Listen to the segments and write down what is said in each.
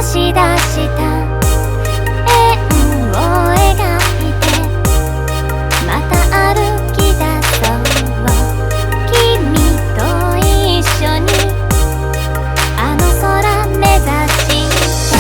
し出した円を描いてまた歩き出そう君と一緒にあの空目指して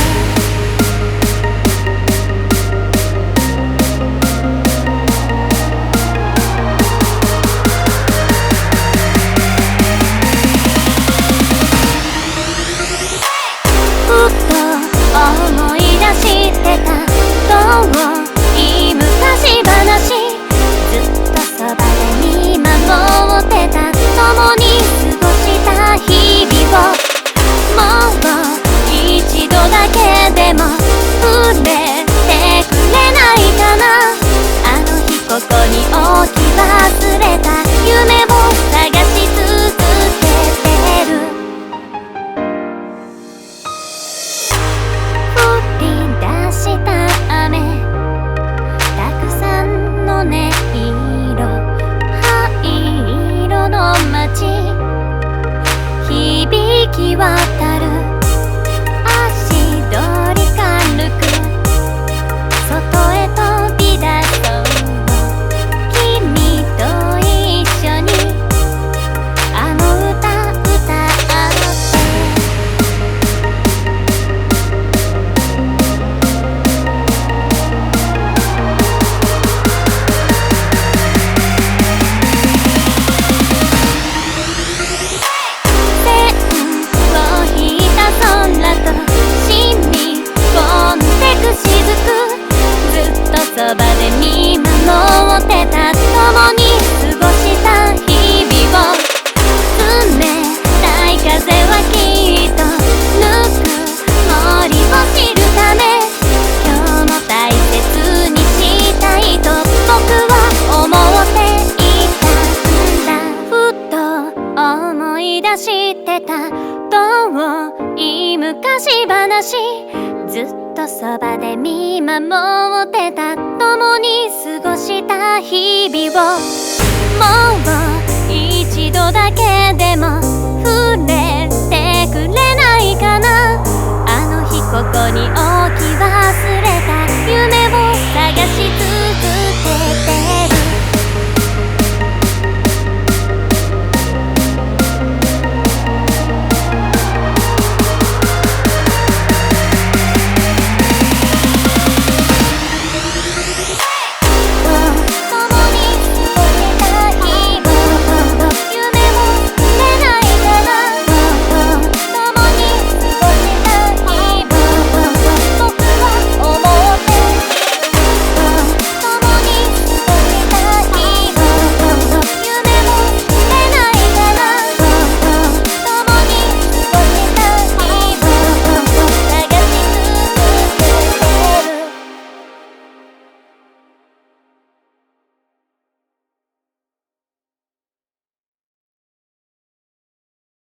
ふと思い出してた遠い昔話ずっとそばで見守ってた共に過ごした日々をもう一度だけでも触れてくれないかなあの日ここに置き忘れた夢を探し続けてる降り出した雨たくさんの音色灰色の街響き渡る足取り軽く外へ飛び出そう君と一緒にあの歌歌って線を引いた空と染み込んでく雫ずっとそばで見守ってた共に過ごした日々を冷たい風はきっとぬくもりを知るため今日も大切にしたいと僕は思っていたんだふと思い出してた遠い昔話ずっとそばで見守ってた共に過ごした日々をもう一度だけでも触れてくれないかなあの日ここに置き忘れた夢